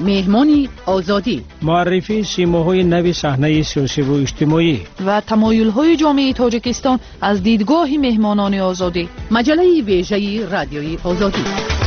مهمانی آزادی، معرفی سیماهای نوی صحنه سیاسی و اجتماعی و تمایل‌های جامعه تاجیکستان از دیدگاه مهمانان آزادی. مجله ویژه رادیوی آزادی.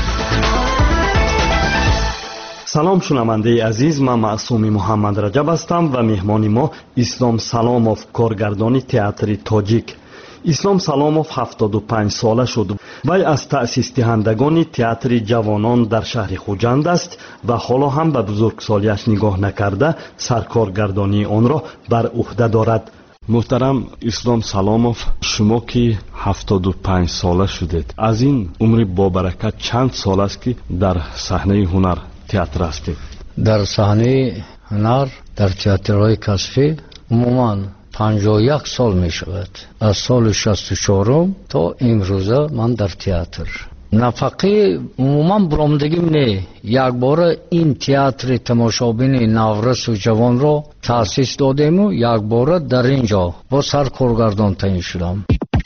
سلام شنونده عزیز، من معصوم محمد رجب هستم و مهمان ما اسلام سلاموف، کارگردان تئاتر تاجیک. اسلام سلاموف 75 ساله شد. وی از تأسیس دهندگان تئاتر جوانان در شهر خوجند است و حالا هم به بزرگسالیش نگاه نکرده سرکارگردانی آن را بر عهده دارد. محترم اسلام سلاموف، شما که 75 ساله شدید، از این عمر با برکت چند سال است که در صحنه هنر تئاتر هستید؟ در صحنه هنر در تئاترهای کسبی عموما 51 سال می شود. از سال 64 تا امروزه من در تئاتر. نفقه عموما برآمدگیم نه، یک بار این تئاتر تماشابین نورس و جوان را تأسیس دادیم و یک بار در اینجا با سرکارگردان تعیین شدم.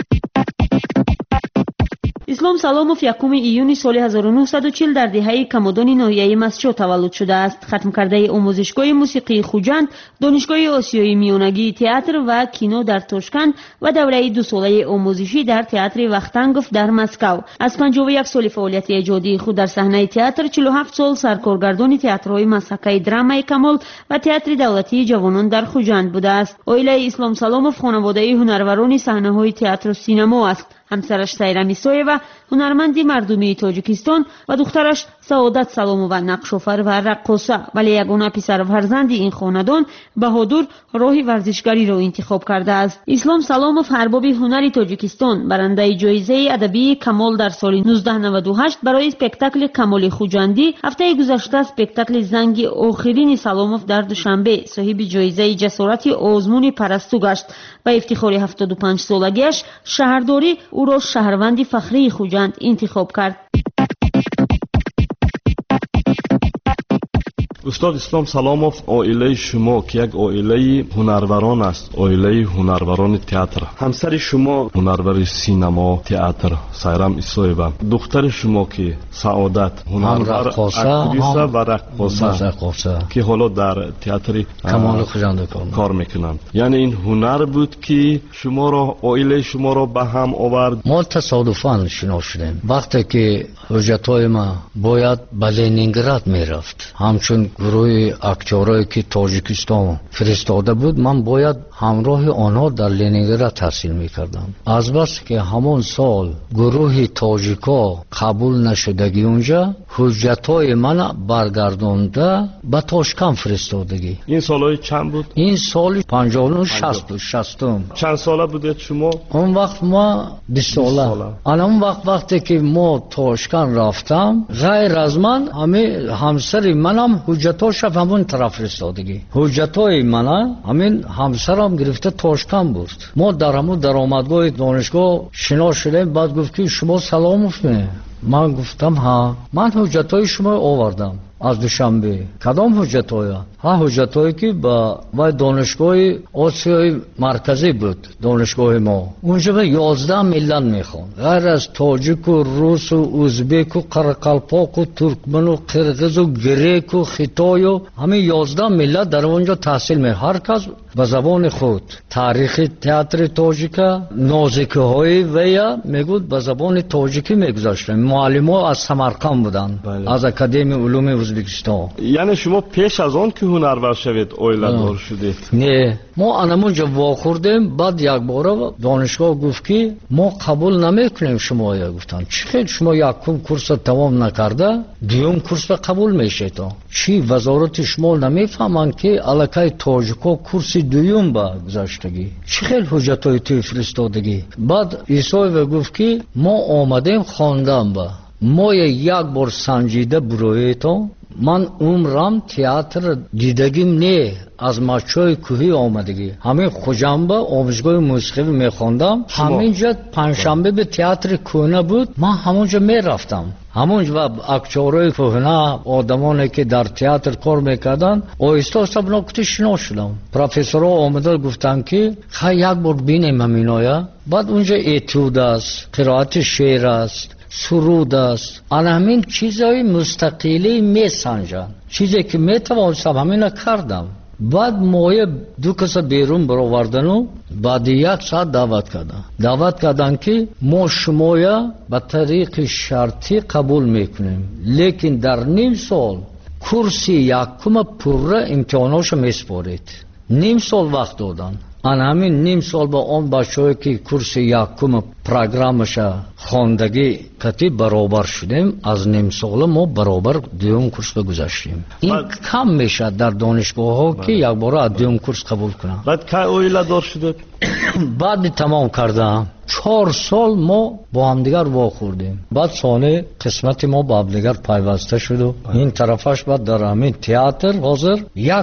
اسلام سلاموف 1 ایون سال 1940 در دهه کمادان ناحیه مسجد تولد شده است. ختم کرده آموزشگاه موسیقی خوجند، دانشگاه آسیای میانگی تئاتر و کینو در تاشکند و دوره 2 ساله آموزشی در تئاتر وختنگوف در مسکو. از 51 سال فعالیت ایجادی خود در صحنه تئاتر 47 سال سرکارگردان تئاترهای مسحکه درامای کمال و تئاتر دولتی جوانان در خوجند بوده است. عائله اسلام سلاموف خانواده هنروران صحنه‌های تئاتر و سینما است. همسرش سیرا میسایوا هنرمندی مردمی تاجیکستان و دخترش سعادت سلامووا نقش‌آفر و رقاصه، ولی یگانه پسر فرزند این خاندان بهادر راه ورزشگری را انتخاب کرده است. اسلام سلاموف ارباب هنر تاجیکستان، برنده جایزه ادبی کمال در سال 1998 برای اسپکتاکل کمال خوجندی، هفته گذشته اسپکتاکل زنگ آخرین سلاموف در دوشنبه صاحب جایزه جسارت آزمون پرستو گشت. با افتخار 75 سالگیش شهرداری او را شهروند فخری خوجند انتخاب کرد. استاد اسلام سلاموف، عائله شما که یک عائله هنروران است، عائله هنروران تئاتر، همسر شما هنرور سینما تئاتر سایرام ایسایوا، دختر شما که سعادت هنرور اکتریسه و رقاصه که حالا در تئاتر کمال خوجند کار میکنند. یعنی این هنر بود که شما را، عائله شما را به هم آورد؟ ما تصادفاً شنا شدیم. وقتی که حجتای ما باید به لنینگراد میرفت، همچون گروه اکتورایی که تاجیکستان فرستاده بود، من باید همراه آنها در لنینگراد تحصیل میکردم. از بس که همون سال گروه تاجیکا قبول نشدگی اونجا، حجتای من برگردانده به تاشکند فرستادگی. این سالهای چند بود؟ این سال 59 60. چند ساله بودید شما؟ اون وقت ما 20 ساله. اون وقتی که ما تاشکند رفتم، غیر از من همسر منم حجتاش همون طرف فرستادگی. حجتای من همین همسرم گرفته تاشکند بود. ما در همون درآمدگاه دانشگاه شنا شدیم. بعد گفت که شما سلاموف نه؟ من گفتم ها، من حجتای شما آوردم از دوشنبه. کدام حجتای؟ ها، حجتایی که با دانشگاه آسیای مرکزی بود، دانشگاه ما. اونجا به 11 ملت میخوان، غیر از تاجیک و روس و ازبک و قرقلپاک و ترکمن و قرقیز و گریک و خیتای و همین 11 ملت در اونجا تحصیل می. هر کس به زبان خود. تاریخ تئاتر تاجیکا، نازکه های ویا میگود به زبان تاجیکی میگذاشتن. معلم‌ها از سمرقند بودن، از اکادمی علوم ازبکستان. یعنی شما پیش از آن که هنرور شوید عائله دار شدید؟ نه، ما انمونجا واخوردیم. بعد یک بار دانشگاه گفت که ما قبول نمیکنیم شما. گفتن چی؟ شما یکم کورس تمام نکرده دوم کورس قبول میشید؟ چی وزارت شما نمیفهمن که الکای تاجیکا کورس دوم با گذاشتگی؟ چی خیلی حجتای توی فرستادگی؟ بعد ایسای گفت که ما آمدیم خواندن با ما یک بار سنجیده برویتو. من عمرم تئاتر دیدگیم نه، از مچای کوهی آمدگی. همین خوجنبه آموزشگاه موسیقی میخوندم. همینجا پنجشنبه به تئاتر کهنه بود، من همونجا میرفتم. همونجا اکتورای کهنه، آدمانی که در تئاتر کار میکردن، آهسته سب نکته شنا شدم. پروفسورها آمده گفتن که خیلی یک بار بینیم همینایا. بعد اونجا اتود است، قرائت شعر است، سرود است، آن همین چیزای مستقلی میسنجن. چیزی که میتوانستم همین کردم. بعد موی دو کس بیرون برآوردن و بعد 1 ساعت دعوت کردن که ما شمایا به طریق شرطی قبول میکنیم، لیکن در نیم سال کورس یکم پوره امتحاناش میسپارید. نیم سال وقت دادن. آن همین نیم سال با اون بچه‌ای که کورس یکم پروگرامش خواندگی کتی برابر شدیم، از نیم سال ما برابر دوم کورس بگذاشتیم. این کم میشه در دانشگاه ها که یک بار از دوم کورس قبول کنن. بعد که اویلا دار شده بعد تمام کردم 4 سال ما با هم دیگر واخوردیم. بعد سانه قسمت ما با هم دیگر پیوسته شد و این طرفش بعد در همین تئاتر حاضر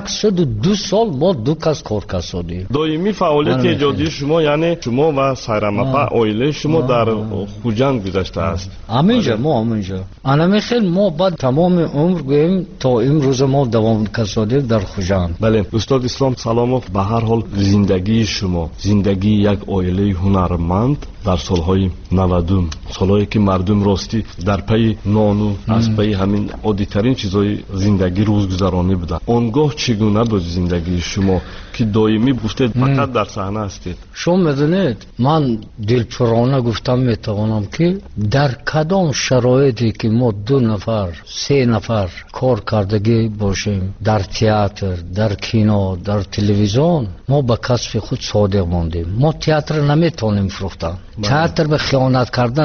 102 سال ما 2 کس کار کردیم. دائمی فعالیت ایجادی شما یعنی شما و سایرامپا اویله شما در خوجند گذشته است. همینجا ما انا خیلی ما بعد تمام عمر گویم تا امروز ما دوام کردیم در خوجند. بله استاد اسلام سلاموف، به هر حال زندگی شما زندگی یک اویله هنرمند در سالهای 90 سالهایی که مردم راستی در پی نانو از پی همین عادی‌ترین چیزهای زندگی روزگذرانی بودن، آنگاه چگونه بود زندگی شما که دائمی گفتید فقط در صحنه هستید؟ شما میدونید من دلپرانه گفتم میتوانم که در کدام شرایطی که ما 2 نفر 3 نفر کار کردگی باشیم، در تئاتر، در کینو، در تلویزیون، ما به کسب خود صادق ماندیم. ما تئاتر نمیتونیم فروختن. تئاتر به خیانت کردن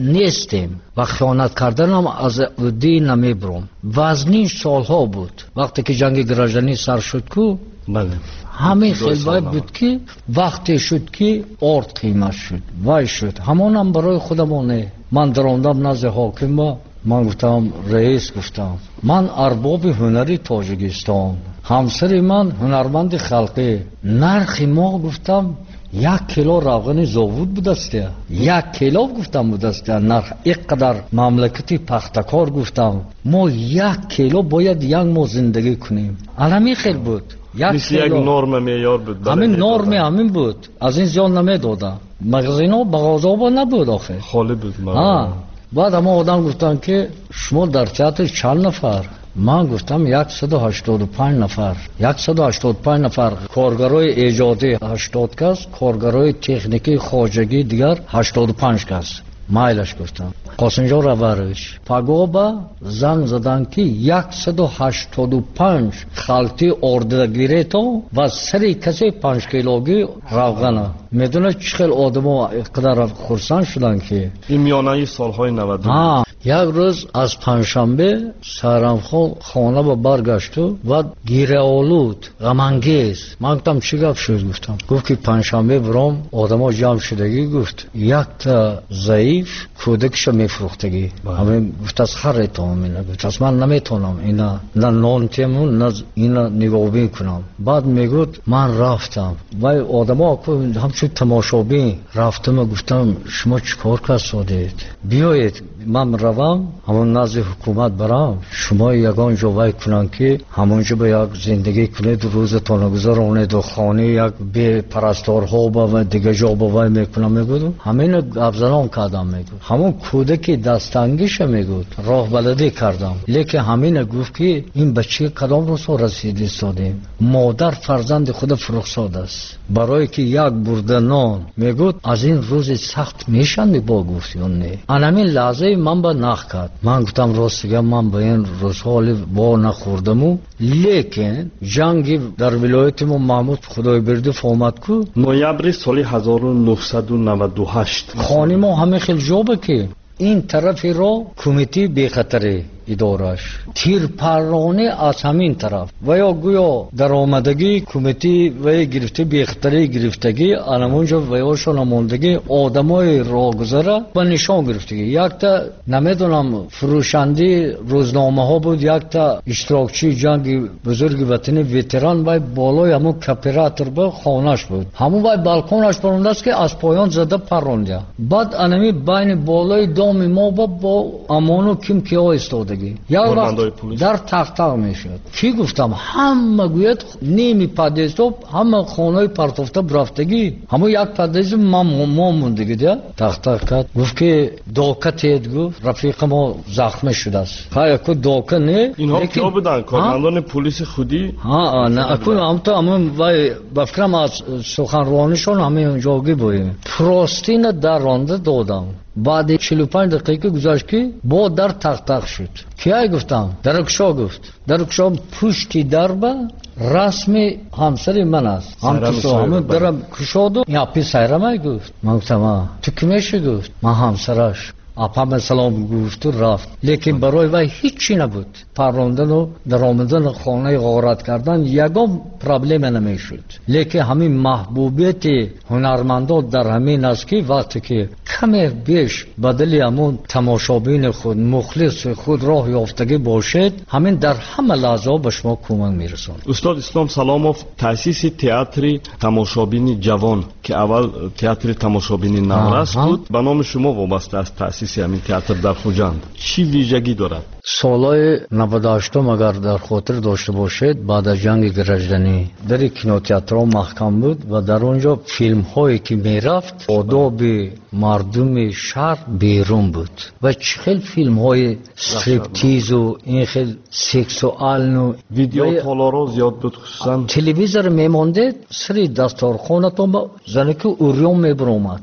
نیستیم و خیانت کردن هم از عدی نمیبرم. وزنین سالها بود وقتی که جنگ گراجانی سر شد کو. بله همین خیلی باید بود که وقتی شد که آرد قیمت شد وای شد همون هم برای خودمونه. من دراندم نزد حاکم با من گفتم رئیس گفتم من ارباب هنری تاجیکستان، همسر من هنرمند خلقی، نرخ ما گفتم 1 کیلو روغن زاوود بودسته 1 کیلو گفتم بودسته نرخ اینقدر مملکتی پختکار گفتم ما 1 کیلو باید یک ماه زندگی کنیم. علمی خیلی بود مثل یک نرم معیار بود. همین نرم همین بود، از این زیاد نمیدادن. مغازینا بغازابا نبود آخه خالی بود. بعد اما آدم گفتن که شما در تئاتر چند نفر؟ من گفتم 185 نفر کارگرای ایجادی 80 کس، کارگرای تکنیکی خواجگی دیگر 85 کس. مایلش گفتم قاسمجان روارویچ پاگوبا زنگ زدن که 185 خالتی اردگیره تو و سری کسی 5 کیلوگی روغنه. میدونه چقدر آدم‌ها اقدر خرسان شدن که این میانه سالهای 90. یک روز از پنجشنبه سهرم خانه با برگشت و گیره آلود غمانگیز. من گفتم چی گفت شد؟ گفت که پنجشنبه برام آدم‌ها جمع شدگی. گفت 1 تا ضعیف کودکش میفروختگی. همین گفت از خر اینا گفت از من نمیتونم اینا نه نان تیمون نه اینا نگاه کنم. بعد میگفت من رفتم و آدم‌ها همچون تماشابین رفتم. گفتم شما چیکار کردید؟ بیایید من روم همون نزد حکومت برم، شما یگان جا وای کنن که همونجا به یک زندگی کنید، روزتان گذرانید و خانه یک به پرستارها و دیگه جا با وای میکنم. میگودم همین افزران کردم. میگود همون کودکی دستانگیش میگود راه بلدی کردم. لیکن همین گفت که این بچه کدام روز رسیدی سادیم، مادر فرزند خود فرخزاد است برای که یک برده نان. میگود از این روز سخت میشن با گفتی اون نه همین لحظه من با نخ کرد. من گفتم راستگه من با این روزها با نخوردم. لیکن جنگی در ولایت ما محمود خدای برده فامد کو نویبر سال 1998 خانه ما همه خیلی جابه که این طرفی را کمیتی بی خطری ادارش تیر پرانه از همین طرف و یا گویا در آمدگی کمیتی و گرفته بی خطری گرفتگی انمونجا و یاشون آموندگی آدمای را گذره و نشان گرفتگی. یک تا نمیدونم فروشندی روزنامه ها بود، یک تا اشتراکچی جنگ بزرگ وطنی ویتران و بالای همون کپیراتر به خانش بود، همون و بالکونش پرونده است که از پایان زده پرونده. بعد انمی بین بالای دام ما با امانو کم کیا استاده ایستادگی. یا وقت در تخت میشد. کی گفتم همه گوید نیمی پادیزو همه خانه پرتوفته برفتگی. همه یک پادیز ما موندگی ده. تخت کرد. گفت که دوکه تید گفت رفیق ما زخم شده است. خیلی کو دوکه نه. اینها کیا بودن؟ کارمندان پلیس خودی؟ نه اکو هم تو همون وای بفکرم از سخنرانیشون همه اونجاگی بودیم. پروستین در رانده دادم. بعد 45 دقیقه گذشت که با در تق شد. کیای گفتم؟ درکشا گفت. درکشا پشتی در با رسم همسر من است. همون درم کشاد و یا پی سیرمه گفت. من گفتم تو کمیشه گفت؟ من همسرش. اپام سلام گفت و رفت. لیکن برای وی هیچی نبود. پروندن و در آمدن خانه غارت کردن یگام پرابلم نمیشد. لیکن همین محبوبیت هنرمندان در همین است که وقتی که کمی بیش بدلی همون تماشابین خود مخلص خود راه یافتگی باشد همین در همه لحظه به شما کمک میرساند. استاد اسلام سلاموف تأسیس تئاتر تماشابین جوان که اول تئاتر تماشابین نورس بود به نام شما وابسته است. تأسیس همین تئاتر در خوجند چی ویژگی دارد؟ سالهای 98 اگر در خاطر داشته باشید بعد از جنگ گرجدنی در کینوتئاترها محکم بود و در اونجا فیلم هایی که میرفت آداب مردم شهر بیرون بود و چخیل فیلم های استریپتیز و این خیل سکسوال و ویدیو تالارا زیاد بود. خصوصا تلویزیون میمانده سری دستارخانتون با زنک اوریون میبرومد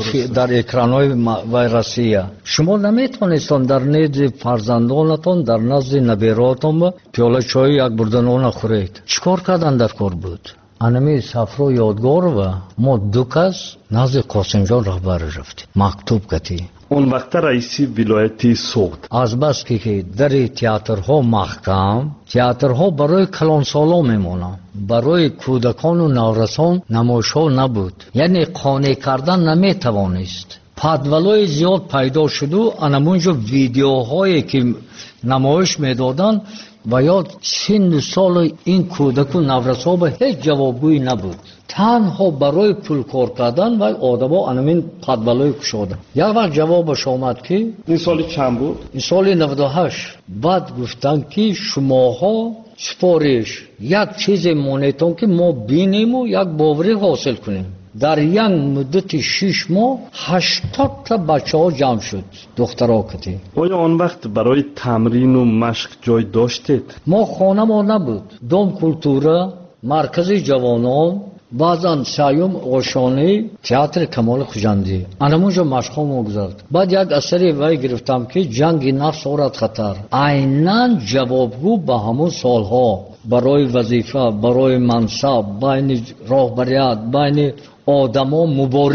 در اکرانهای ویروسیه. شما نمیتونستان در نزد فرزندانتون در نزد نبیراتون پیاله چای یک بردن اون خورید. چیکار کردن در کار بود؟ انمی سفر یادگار و ما دو کس نزد قاسم جان رهبر رفتیم مکتوب کتی. اون وقت رئیسی ولایتی سوخت. از بس که در تئاترها محکم تئاترها برای کلان سالا میمونن. برای کودکان و نورسان نمایش‌ها نبود. یعنی قانع کردن نمیتوانست. پدولای زیاد پیدا شد و انمونجا ویدیوهایی که نمایش میدادن و یاد سن سال این کودک و نورسا به هیچ جوابگویی نبود. تنها برای پول کار کردن و آدما انمین پدولای کشادن. یک وقت جوابش آمد که این سال چند بود؟ این سال 98. بعد گفتن که شماها سفارش یک چیز مونیتون که ما بینیم و یک باوری حاصل کنیم. در یک مدت 6 ماه 80 تا بچه ها جمع شد دخترها کتی. آیا آن وقت برای تمرین و مشق جای داشتید؟ ما خانه ما نبود. دوم کلتورا مرکز جوانان بعضا سیوم آشانه تئاتر کمال خوجندی انمونجا مشق ما گذارد. بعد یک اثری وی گرفتم که جنگ نفس آورد خطر. عیناً جوابگو به همون سالها برای وظیفه برای منصب بین راهبریت بین آدما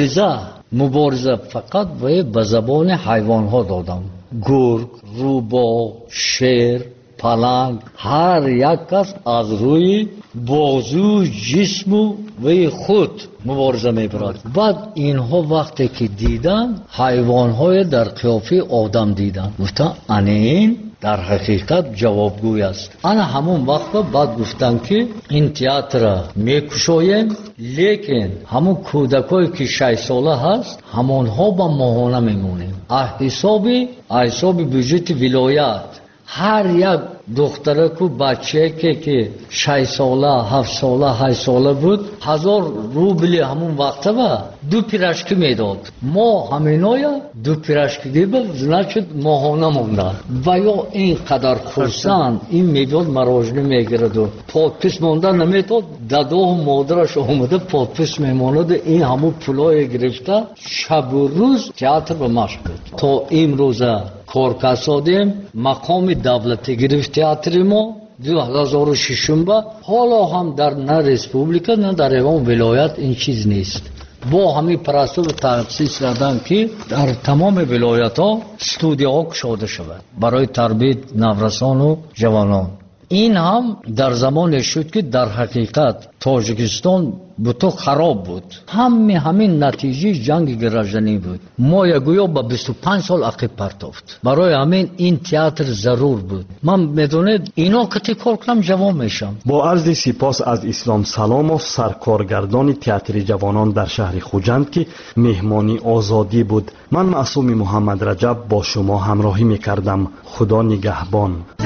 مبارزه فقط به زبان حیوان ها دادم. گرگ، روباه، شیر، پلنگ هر یک کس از روی بازو جسم و خود مبارزه میبرد. بعد اینها وقتی که دیدن حیوان های در قیافه آدم دیدن گفتن این در حقیقت جوابگوی است. انا همون وقت بعد گفتن که این تئاتر میکشویم لیکن همون کودکایی که 6 ساله هست همونها با ماهانه میمونیم. حساب بجت ولایت هر یک دختره کو بچه که 6 ساله 7 ساله 8 ساله بود 1000 روبل همون وقت با 2 پیراشکی میداد. ما همینایا 2 پیراشکی دیبل значит ماهانه مونده و یا اینقدر خرسند این میداد مراجعه میگرد و پادپس مونده نمیداد. دادا مادرش اومده پادپس میماند این همون پولای گرفته شب و روز تئاتر به مشق بود تا امروزه کار کسادیم مقام دولتی گرفت تئاتر ما 2006 با حالا هم در نه ریسپوبلیکا نه در ایوان ولایت این چیز نیست. با همین پرستو تأسیس کردن که در تمام ولایت ها استودیوها گشاده شود برای تربیت نورسان و جوانان. این هم در زمان شد که در حقیقت تاجیکستان بطور خراب بود. همین نتیجه جنگ گرجنی بود. ما یگویا با 25 سال عقب پرتافت. برای همین این تئاتر ضرور بود. من میدونید اینا که کار کنم جوان میشم. با عرض سپاس از اسلام سلاموف، سرکارگردان تئاتر جوانان در شهر خوجند که مهمانی آزادی بود. من معصوم محمد رجب با شما همراهی میکردم. خدا نگهبان.